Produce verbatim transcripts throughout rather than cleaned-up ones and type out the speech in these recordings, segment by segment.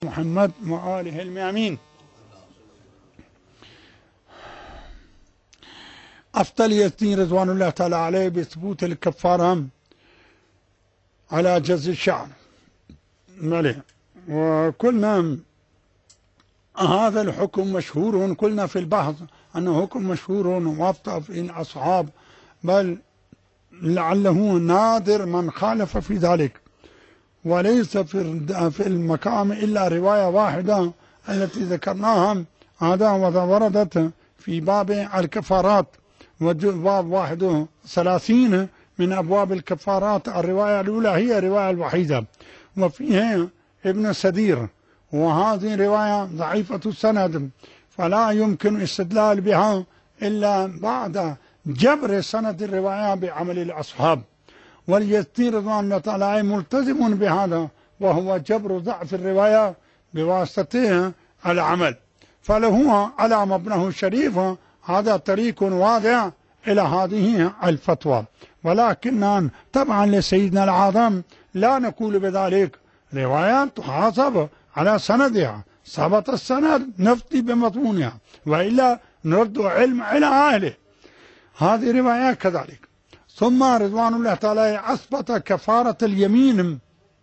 محمد وآله الميامين. أفضل يزيد رضوان الله تعالى عليه بثبوت الكفارة على جز الشعر مليه. وقلنا هذا الحكم مشهور، قلنا في البحث أنه حكم مشهور وافطى في الأصحاب، بل لعله نادر من خالف في ذلك، وليس في المقام إلا رواية واحدة التي ذكرناها، هذا وردت في باب الكفارات، وباب واحد وثلاثين من أبواب الكفارات. الرواية الأولى هي الرواية الوحيدة وفيها ابن سدير، وهذه رواية ضعيفة السند، فلا يمكن استدلال بها إلا بعد جبر سند الرواية بعمل الأصحاب. واليزيد رضوان الله تعالى ملتزم بهذا، وهو جبر ضعف الرواية بواسطة العمل، فله على مبناه الشريف هذا طريق واضح إلى هذه الفتوى. ولكن طبعا لسيدنا العظم لا نقول بذلك، روايات تحاسب على سندها، ثبت السند نفتي بمضمونها، وإلا نرد علم إلى أهله. هذه رواية كذلك. ثم رضوان الله تعالى أثبت كفارة اليمين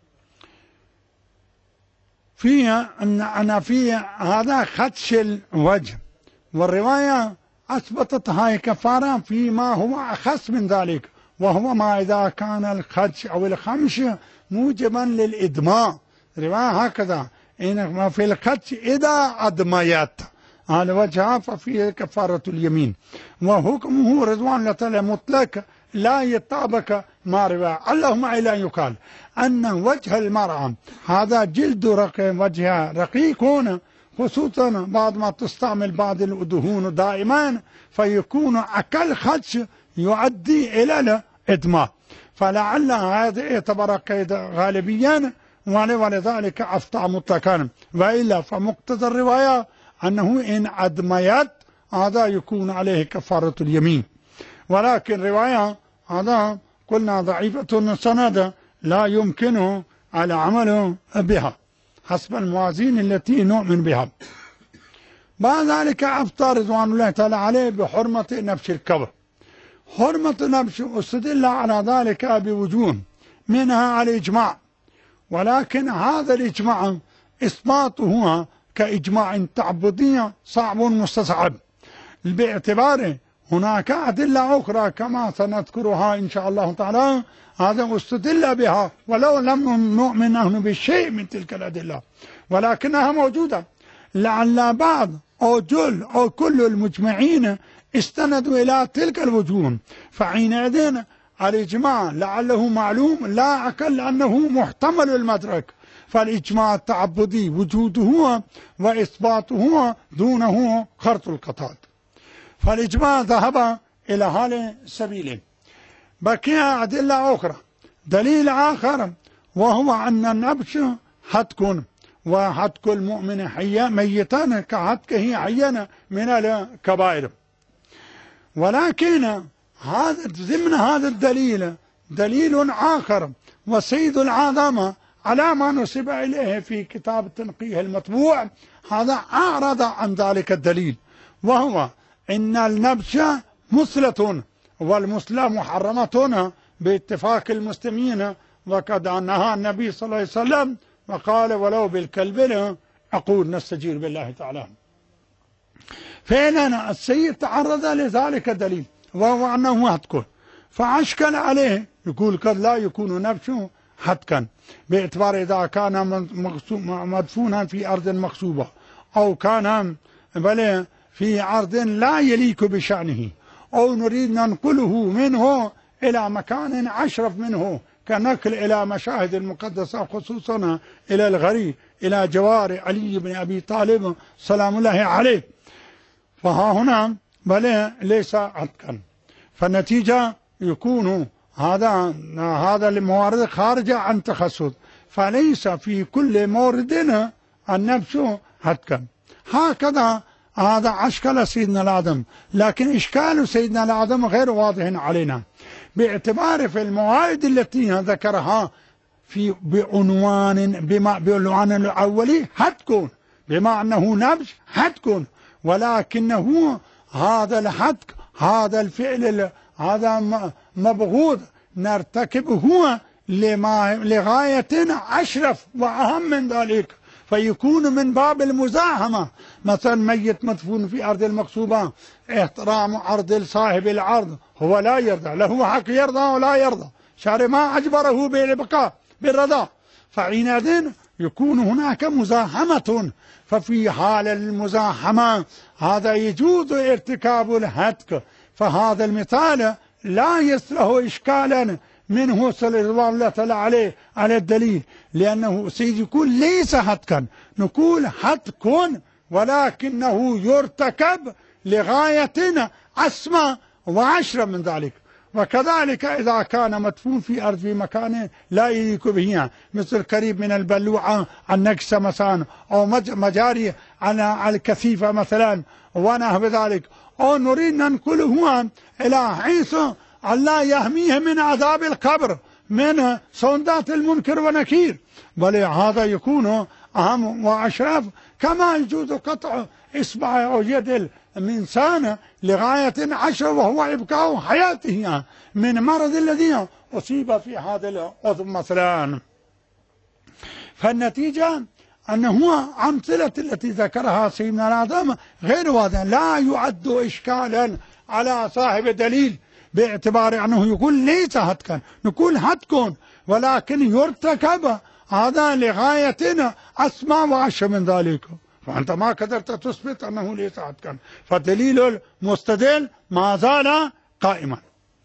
فيها أن أنا في هذا خدش الوجه، والرواية أثبتت هاي كفارة فيما هو أخص من ذلك، وهو ما إذا كان الخدش أو الخمش موجبا للإدماء. رواية هكذا إنما في الخدش إذا أدميت على وجهها ففيه كفارة اليمين، وحكمه رضوان الله تعالى مطلق لا يطابق ما رواه، اللهم إلا يقال أن وجه المرأة هذا جلد رقيق، وجهها رقيق هنا، خصوصا بعد ما تستعمل بعض الدهون دائما، فيكون أقل خدش يؤدي إلى الإدماء، فلعل هذا يعتبر قيد غالبيا، ولذلك أفتى مطلقا، وإلا فمقتضى الرواية أنه إن أدميت هذا يكون عليه كفارة اليمين. ولكن رواية هذا قلنا ضعيفة السند، لا يمكن العمل بها حسب الموازين التي نؤمن بها. بعد ذلك أفتى رضوان الله تعالى عليه بحرمة نبش الكبر. حرمة نبش استدل على ذلك بوجوه، منها الإجماع، ولكن هذا الإجماع إثباته كإجماع تعبدي صعب مستصعب، باعتباره هناك أدلة أخرى كما سنذكرها إن شاء الله تعالى، هذا استدل بها ولو لم نؤمن نحن بشيء من تلك الأدلة، ولكنها موجودة. لعل بعض أو جل أو كل المجمعين استندوا إلى تلك الوجوه، فحينئذ الإجماع لعله معلوم لا أقل أنه محتمل المدرك، فالإجماع التعبدي وجوده وإثباته دونه خرط القطاط، فالإجماع ذهب إلى هذا السبيل. بقي أدلة أخرى، دليل آخر وهو أن النبش حتك، وحتك المؤمن حيا ميتا كحتكه حيا من الكبائر. ولكن هذا ضمن هذا الدليل دليل آخر، وسيد العظمة على ما نسب إليه في كتاب التنقيه المطبوع هذا أعرض عن ذلك الدليل، وهو إن النبش مثلة، والمثلة محرمة باتفاق المسلمين، وقد نهى النبي صلى الله عليه وسلم وقال ولو بالكلب أقول نستجير بالله تعالى. فعلا السيد تعرض لذلك الدليل، وهو أنه هتك، فأشكل عليه، يقول قد لا يكون نبش حتكا، باعتبار إذا كان مدفونا في أرض مغصوبة، أو كان بل في أرض لا يليق بشأنه، أو نريد ننقله منه إلى مكان أشرف منه، كنقل إلى مشاهد المقدسة، خصوصا إلى الغري، إلى جوار علي بن أبي طالب سلام الله عليه، فها هنا بل ليس حتكا. فالنتيجة يكون هذا هذا الموارد خارجة عن تخصص، فليس في كل مورد النبش حتكا. هكذا هذا أشكال سيدنا الآدم، لكن إشكال سيدنا الآدم غير واضح علينا، باعتبار في الموارد التي ذكرها في بعنوان بما بعنوان الأولي هتكون بما أنه نبج هتكون، ولكنه هذا الهتك هذا الفعل هذا مبغوض نرتكبه لما لغاية أشرف وأهم من ذلك، فيكون من باب المزاحمة. مثلا ميت مدفون في أرض المغصوبة، احترام عرض صاحب العرض، هو لا يرضى، له حق يرضى ولا يرضى، شارع ما أجبره بالبقاء بالرضا، فحينئذ يكون هناك مزاحمة. ففي حال المزاحمة هذا يجوز ارتكاب الهتك، فهذا المثال لا يصله إشكالا منه صلى الله عليه على الدليل، لأنه سيد يقول ليس هتكا، نقول هتك ولكنه يرتكب لغاية أسمى وعشرة من ذلك. وكذلك إذا كان مدفون في أرض في مكان لا يليق به، مثل قريب من البلوعة النكسة مثلا، أو مجاري على الكثيفة مثلا ونحو ذلك، أو نريد ننقله إلى حيث الله يحميه من عذاب القبر من صندات المنكر ونكير، بل هذا يكون أهم وأشرف. كما يجوز قطع إصبع أو يد الإنسان لغاية عشر وهو إبقاء حياته من مرض الذي أصيب في هذا العضو مثلا. فالنتيجة أنه أمثلة التي ذكرها سيدنا آدم غير واضحة، لا يعد إشكالا على صاحب دليل، باعتبار أنه يقول ليس هتكا، نقول هتكون ولكن يرتكب هذا لغاية أسمى وأشهر من ذلك، فأنت ما قدرت تثبت أنه ليس هتكا، فدليل المستدل ما زال قائما.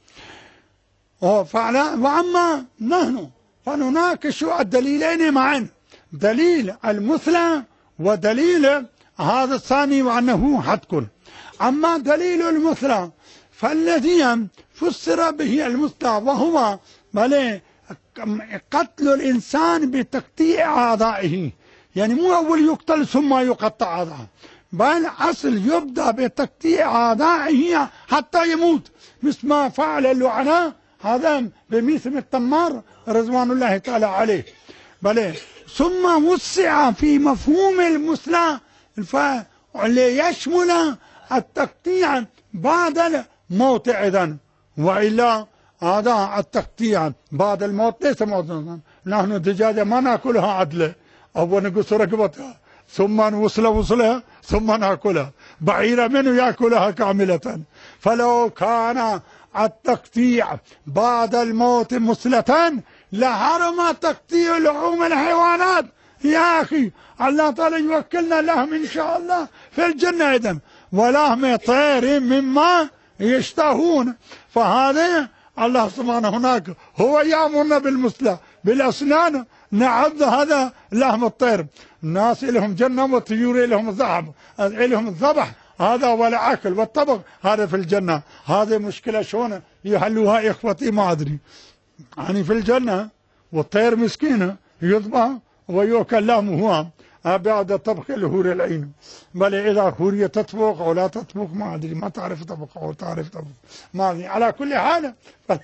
وأما نحن فنناقش الدليلين معا، دليل المثلى ودليل هذا الثاني وأنه هتكن. أما دليل المثلى فالذي فسر به المثلى وهو بل قتل الإنسان بتقطيع أعضائه، يعني مو أول يقتل ثم يقطع أعضائه، بل أصل يبدأ بتقطيع أعضائه حتى يموت، مثل ما فعل اللعنة هذا بميثم التمار رضوان الله تعالى عليه، بل ثم وسع في مفهوم المثلى ليشمل التقطيع بعد الموت أيضا، وإلا هذا التقطيع بعد الموت ليس موتا. نحن الدجاجة ما نأكلها عدلة، أو نقص رقبتها ثم نوصل وصلها ثم نأكلها، بعيرة منه يأكلها كاملة. فلو كان التقطيع بعد الموت مثلة لحرم تقطيع لحوم الحيوانات. يا أخي الله تعالى يوكلنا لهم إن شاء الله في الجنة إذن، ولحم طير مما يشتهون، فهذا الله سبحانه هناك هو يأمرنا بالمثلى بالأسنان، نعد هذا لحم الطير. الناس لهم جنة والطيور لهم الذهب لهم الذبح هذا ولا أكل، والطبق هذا في الجنة. هذه مشكلة شلون يحلوها إخوتي ما أدري، يعني في الجنة والطير مسكينة يذبح ويؤكل لحمه هو بعد طبخ الهور العين، بل إذا هورية تطبخ أو لا تطبخ ما أدري، ما تعرف تطبخ أو تعرف تطبخ ما أدري، على كل حال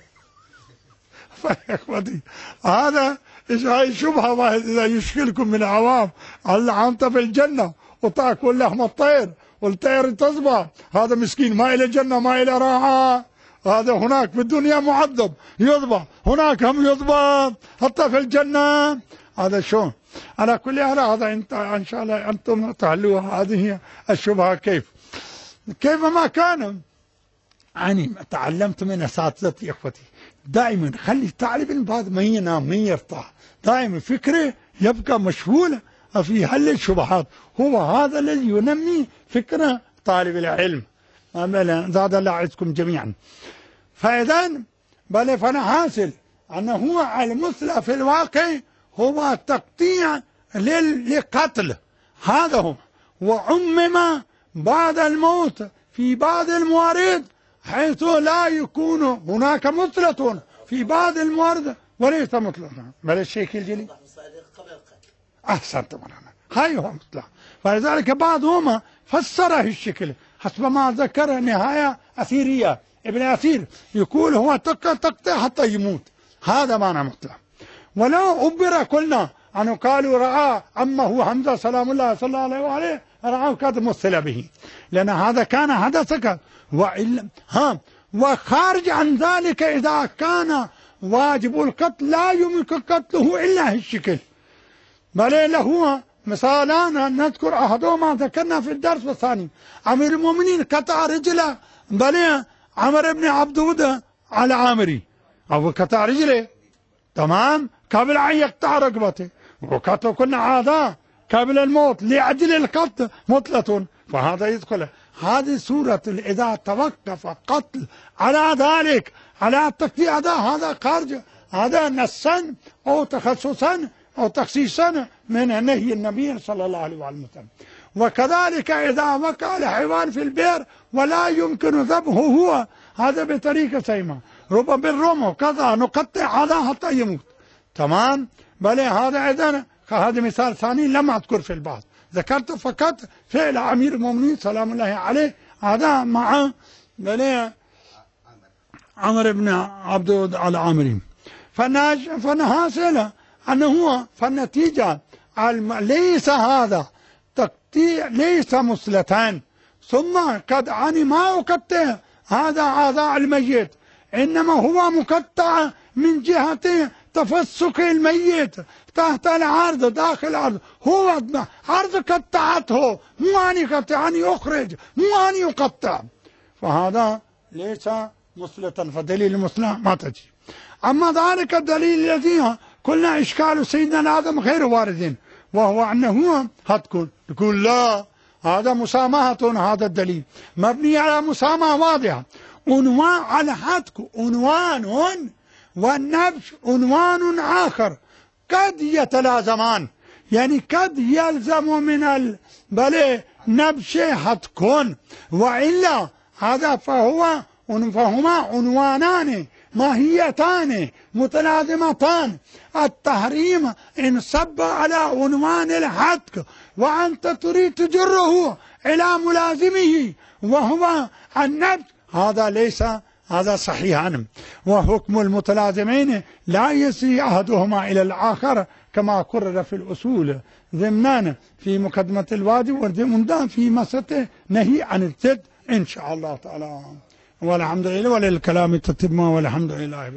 فإخوتي هذا هاي شبهة واحد إذا يشكلكم من العوام، الله أنت في الجنة وتأكل لحم الطير والطير تصبح، هذا مسكين ما إلى جنة ما إلى راحة، هذا هناك في الدنيا معذب يذبح، هناك هم يذبح حتى في الجنة. هذا شو على كل حال هذا انت ان شاء الله انتم تعلوها، هذه هي الشبهه. كيف كيف ما كان يعني تعلمت من اساتذتي اخوتي دائما خلي طالب بعد ما ينام ما يرتاح، دائما فكره يبقى مشغول في حل الشبهات، هو هذا الذي ينمي فكره طالب العلم. زاد الله يعزكم جميعا. فاذا بل فانا حاصل انه هو المثلى في الواقع هو تقطيع للقتل، هذا هو، وعمم بعد الموت في بعض الموارد حيث لا يكون هناك مثلة في بعض الموارد وليس مثلة. بل الشيخ الجلي أحسنت مولانا، هاي هو مثلة. فلذلك بعضهم فسره الشكل حسب ما ذكر نهاية أثيرية ابن أثير، يقول هو تقطع حتى يموت، هذا معنى مثلة. ولو أبر قلنا أنه قالوا رأى عمه حمزة سلام الله صلى الله عليه وآله رأى قد مثل به، لأن هذا كان حدثك. وإلا ها وخارج عن ذلك إذا كان واجب القتل لا يمكن قتله إلا هالشكل. بل له مثالان نذكر أحدهما ذكرنا في الدرس الثاني. أمير المؤمنين قطع رجله بل عمر بن عبدود على عامري، أو قطع رجله تمام قبل أن يقطع رقبته، وقتل كنا عادة قبل الموت لأجل القتل مطلة، فهذا يدخل. هذه سورة إذا توقف قتل على ذلك على التكفير هذا هذا خارج، هذا نصا أو تخصصا أو تخصيصا من نهي النبي صلى الله عليه وسلم. وكذلك إذا وقع الحيوان في البئر ولا يمكن ذبحه هو، هذا بطريقة سيما ربما بالرمح كذا نقطع هذا حتى يموت تمام. بل هذا إذن هذا مثال ثاني لم أذكر في البعض، ذكرت فقط فعل أمير المؤمنين سلام الله عليه هذا مع بل عمر بن عبدود العامري. فنحاصل أنه فالنتيجة ليس هذا تقطيع ليس مثلتان ثم قد عني ما أقطع هذا أعضاء الميت، إنما هو مقطع من جهة تفسك الميت تحت العرض داخل العرض، هو عرض قطعته مو أن يقطع أن يخرج مو أن يقطع، فهذا ليس مثلة، فدليل المثلة ما تجي. أما ذلك الدليل الذي قلنا إشكال سيدنا آدم غير وارد، وهو أنه هتكون يقول لا هذا مسامحة، هذا الدليل مبني على مسامحة واضحة. عنوان على هتك عنوان والنبش عنوان آخر قد يتلازمان، يعني قد يلزم من ال بل نبش هتكون، وإلا هذا فهو فهما عنوانان ماهيتان متلازمتان. التحريم إن صب على عنوان الحتك وأنت تريد تجره إلى ملازمه وهو النبش، هذا ليس هذا صحيحا. وحكم المتلازمين لا يسري أحدهما إلى الآخر كما قرر في الأصول ضمنا في مقدمة الواجب وضمنا في مسألة نهي عن الزد إن شاء الله تعالى. والحمد لله وللكلام تتم والحمد لله.